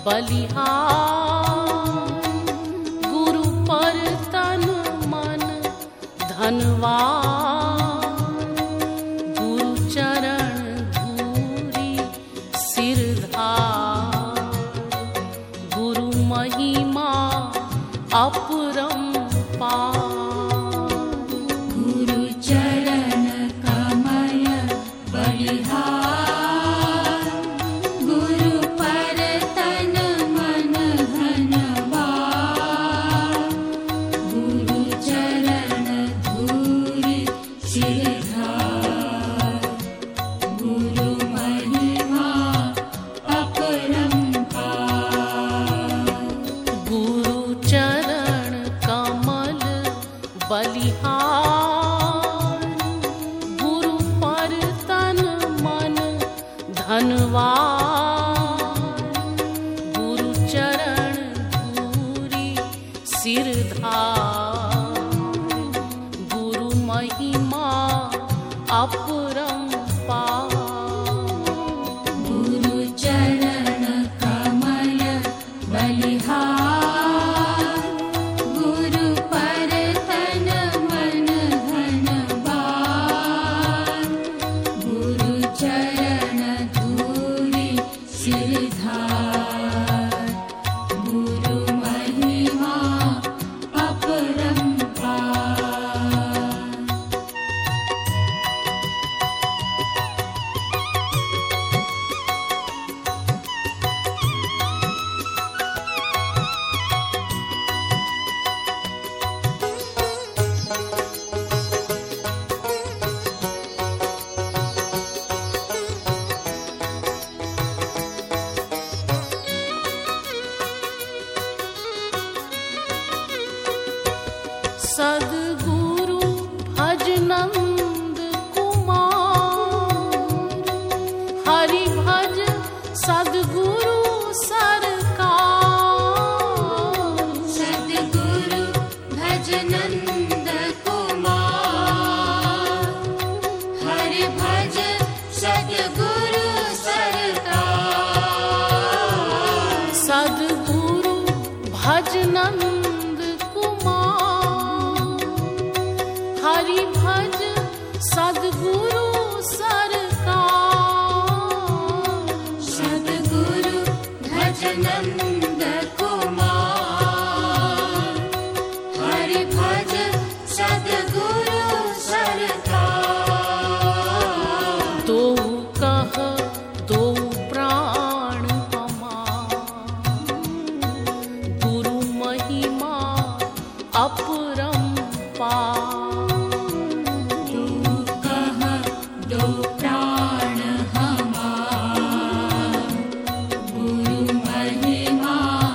बलिहार, गुरु पर तन मन धनवार, गुरु चरण धूरी सिरधार, गुरु महिमा अपरंपार। गुरु चरण कमल बलिहार, गुरु पर तन मन धनवार, गुरु चरण धूरी सिरधार, गुरु महिमा अपरंपार। गुरु चरण कमल बलिहार, गुरु पर तन मन धनवार, गुरु चरण धूरी सिरधार, गुरु महिमा अपरंपार। गुरु चरण कमल बलिहार, गुरु पर तन मन धनवार, गुरु चरण धूरी सिरधार, गुरु महिमा अपरंपार। सद्गुरु भजनंद कुमार, हरि भज सद्गुरु सरकार, सद्गुरु भजनंद कुमार, हरि भज सद्गुरु सरकार, सद्गुरु भजनंद कुमार, हरि भज सद्गुरु सरकार, सद्गुरु भजनंद कुमार, हरि भज सद्गुरु सरकार। दो कह दो प्राण हमार, गुरु महिमा अपरंपार। दो कह दो प्राण हमार, गुरु महिमा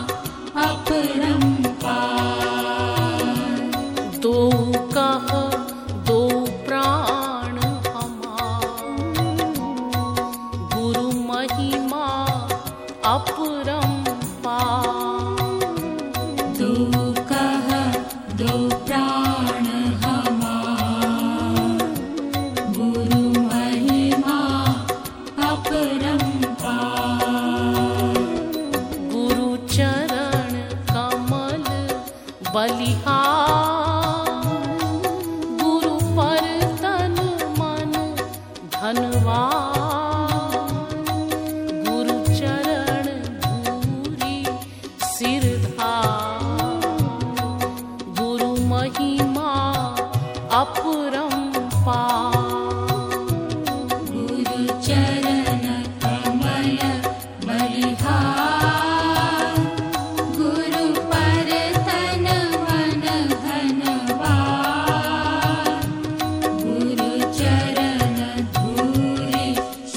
अपरंपार। दो कह दो प्राण हमार, गुरु महिमा अपरंपार। दो कह दो प्राण हमार, गुरु महिमा अपरंपार। गुरु चरण कमल बलिहार, गुरु पर तन मन धनवार, गुरु चरण धूरी सिरधार, गुरु महिमा अपरंपार। गुरु चरण कमल बलिहार, गुरु पर तन मन धनवार, गुरु चरण धूरी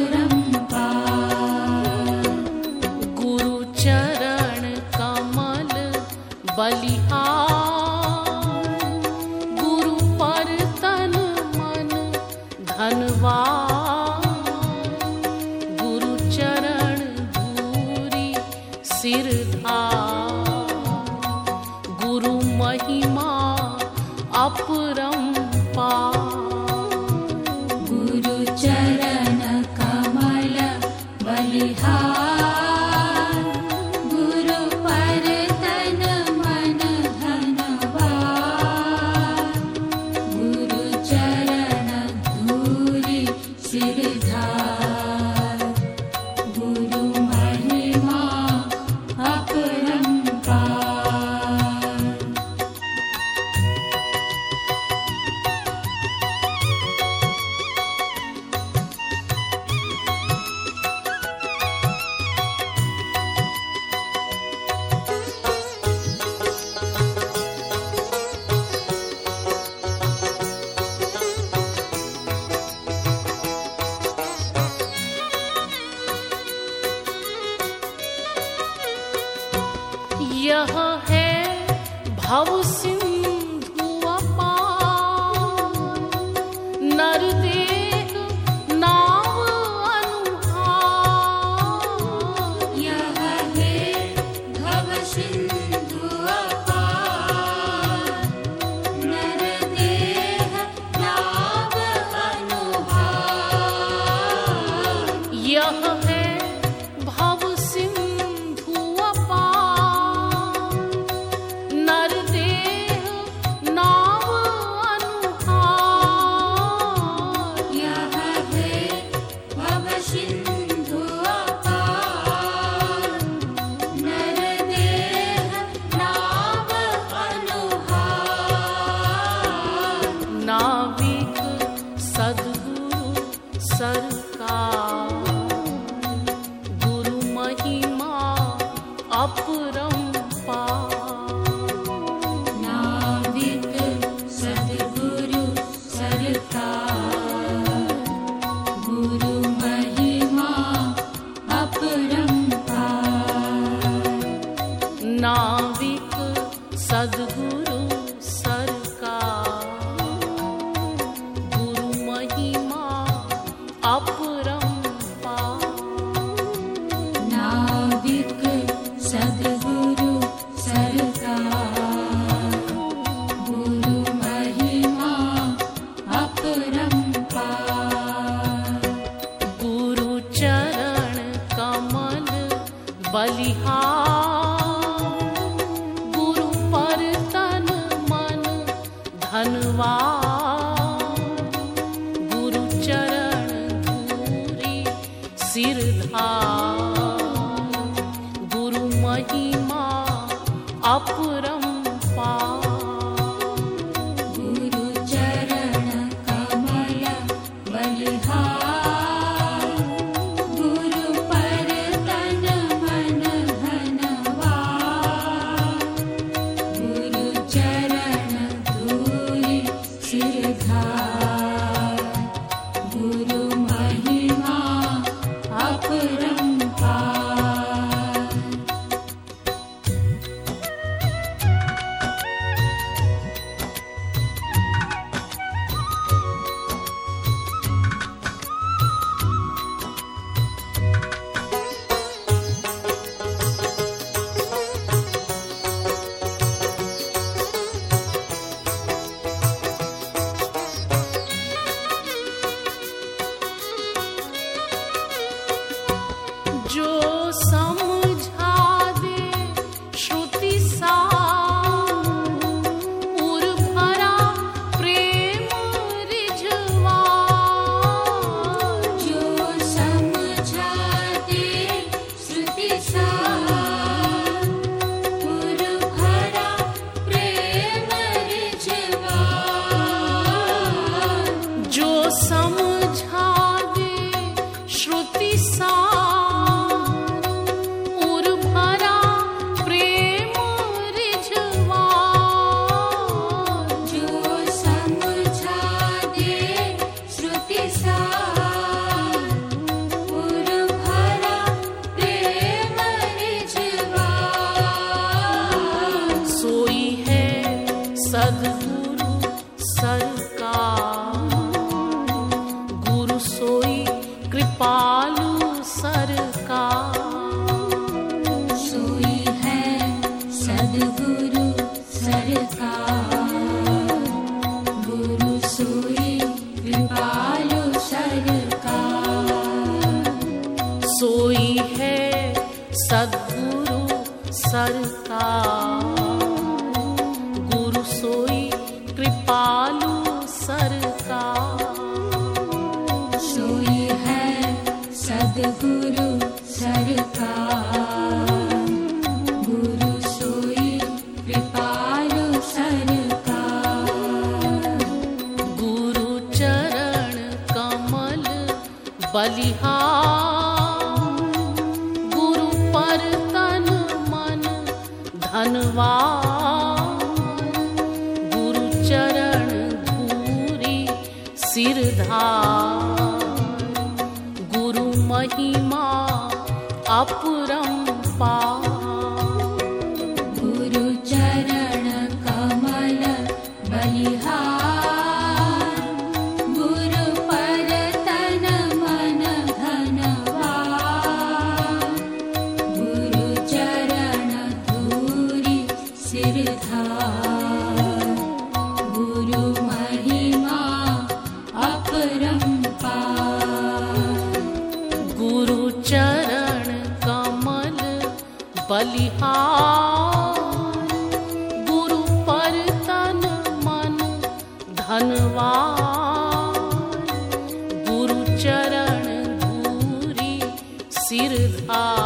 अपरंपार। गुरु चरण कमल बलिहार, गुरु पर तन मन धनवार, गुरु चरण धूरी सिर धार, गुरु महिमा अपरंपार। गुरु चरण कमल बलिहार, गुरु पर तन मन धनवार, गुरु चरण धूरी सिर धार, गुरु महिमा अपरंपार। यह है भव सिंधु अपार, नर देह नाव अनुहार। यह है भव सिंधु अपार, नर देह नाव अनुहार। यह है भव सिंधु अपार, नर देह नाव अनुहार। यह है भव सिंधु अपार, नर देह नाव अनुहार। नाविक सद्गुरु सरकार, गुरु महिमा अपरंपार। नाविक सद्गुरु सरकार, गुरु महिमा अपरंपार। नाविक सद्गुरु सरकार, गुरु महिमा अपरंपार। नाविक सद्गुरु सरकार, गुरु महिमा अपरंपार। गुरु चरण कमल बलिहार, गुरु पर तन मन धनवार, गुरु चरण धूरी सिर धार, गुरु महिमा अपरंपार। गुरु चरण कमल बलिहार, गुरु पर तन मन धनवार, गुरु चरण धूरी सिर धार, गुरु महिमा अपरंपार। जो समझा दे श्रुति सार, उर भरा प्रेम रिझवार। जो समझा दे श्रुति सार, उर भरा प्रेम रिझवार। जो समझा दे श्रुति सार, सोई है सद्गुरु सरकार, गुरु सोई कृपालु सरकार। सोई है सद्गुरु सरकार, गुरु सोई कृपालु सरकार। गुरु चरण कमल बलिहार, गुरु पर तन मन धनवार। गुरु चरण धूरी सिरधार, गुरु महिमा अपरंपार। गुरु चरण कमल बलिहार, गुरु पर तन मन धनवार। गुरु चरण धूरी सिरधार, गुरु महिमा अपरंपार। गुरु चरण कमल बलिहार, गुरु पर तन मन धनवार। गुरु चरण धूरी सिरधार।